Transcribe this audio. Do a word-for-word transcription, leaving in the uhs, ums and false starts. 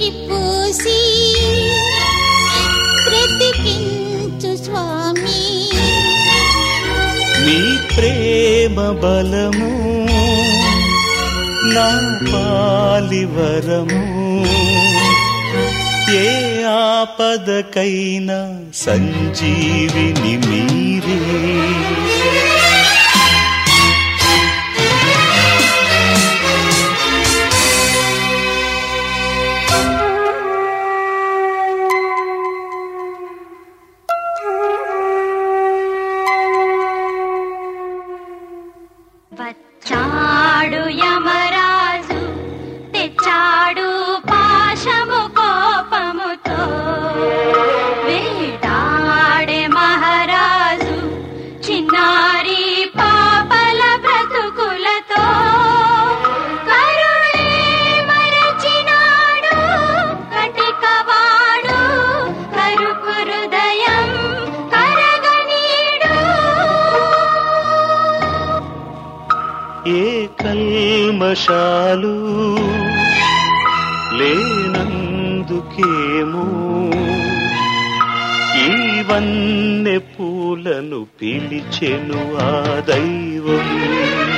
పూసి బ్రతికించు స్వామి. నీ ప్రేమ బలము నా పాలివరము, ఏ ఆపదకైనా సంజీవిని మీరే. వచ్చాడు యమరాజు తెచ్చాడు పాశము కోపముతో, వేటాడే మహారాజు చిన్నారి పాపల బ్రతుకులతో. కరుణే మరచినాడు కటికవాడు కరుకు హృదయం కరగనీడు. ఏ కల్మషాలు లేనందుకేమో ఈ వన్నె పూలను పిలిచెను ఆ దైవం.